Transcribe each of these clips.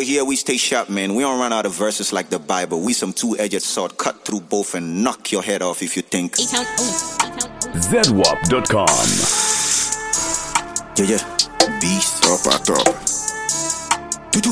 here we stay sharp, man. We don't run out of verses like the Bible. We some two-edged sword, cut through both and knock your head off if you think. ZWAP.com. Yeah. Beast. Top at top. Tutu.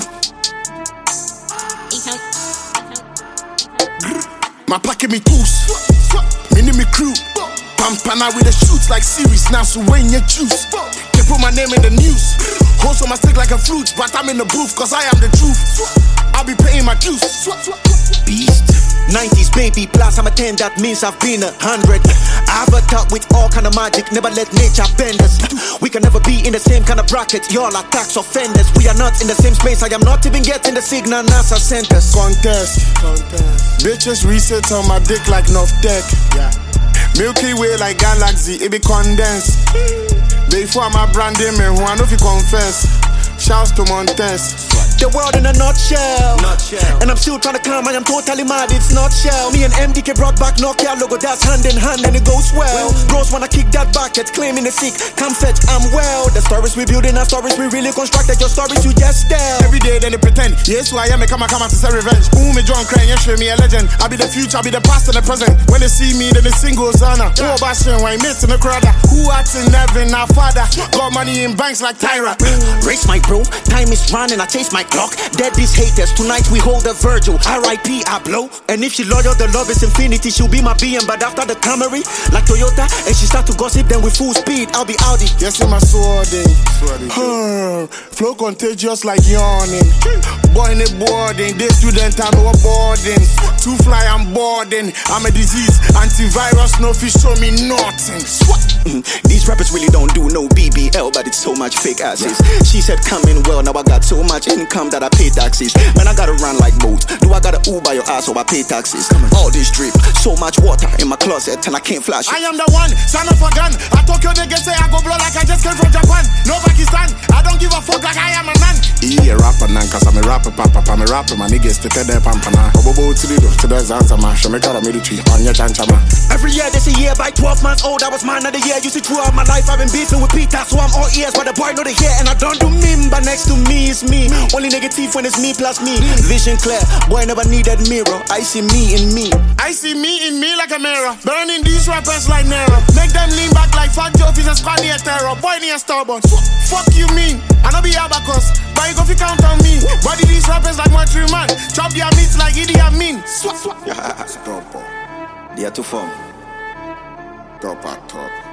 My packet me tools. Me name me crew. Pampana with the shoots like series. Now so when you choose. They put my name in the news. Hold on my stick like a flute. But I'm in the booth cause I am the truth. I'll be paying my dues. Beast. 90s baby plus I'm a 10, that means I've been 100. I've a talk with all kind of magic, never let nature bend us. We can never be in the same kind of bracket, y'all are tax offenders. We are not in the same space, I am not even getting the signal NASA sent us. Contest. Bitches reset on my dick like North Tech. Milky Way like Galaxy, it be condensed. Before my branding me, who I know if you confess. Shouts to Montez. The world in a nutshell. And I'm still trying to climb, I am totally mad, it's not shell. Me and MDK brought back Nokia logo, that's hand in hand and it goes well. Bros wanna kick that bucket, claiming the sick, come fetch, I'm well. The stories we building, our stories we really constructed, your stories you just tell. Every day then they pretend, yes who I am, I come out to say revenge. Who me John crying, yes show me a legend. I be the future, I be the past and the present. When they see me, then they sing Hosanna. Oh bashing, why mates in the crowd. Who acts in heaven, our father. Got money in banks like Tyra. Race my bro, time is running, I chase my clock. Dead these haters, tonight we hold the Virgil. R.I.P. I blow. And if she loyal, the love is infinity. She'll be my BM, but after the Camry, like Toyota, and she start to gossip, then with full speed, I'll be Audi. Yes, in my swording. Flow contagious like yawning. Boy in the boarding, day student time we boarding. Too fly, I'm boarding. I'm a disease, antivirus, no fish show me nothing. These rappers really don't do no BBL, but it's so much fake asses. She said coming well, now I got so much income that I pay taxes. Man, I gotta run like boat. Do I gotta Uber your ass or I pay taxes? All this drip, so much water in my closet and I can't flash it. I am the one, son of a gun. I talk your niggas say I go blow like I just came from Japan. No Pakistan, I don't give a fuck like I am a man. Yeah, rapper nan, cause I'm a rapper, papa, I'm a rapper, my niggas to tell their pampana. Obobo to the Zanzama, Shamekara military, on your chanchama. Every year there's a year, by 12 months old, I was man of the year. You see, throughout my life I've been beefing with Peter, so I'm all ears, but the boy know the hair, and I don't do meme, but next to me is me. Only negative when it's me plus me. Vision clear, boy never needed mirror. I see me in me. I see me in me like a mirror. Burning these rappers like Nero. Make them lean back like fat Jovis and squad near terror. Boy near Starbucks. Fuck you mean? I know be abacus, but you go fi count on me. Body these rappers like my tree man. Chop their meats like Idi Amin. They are too fun. Top at top.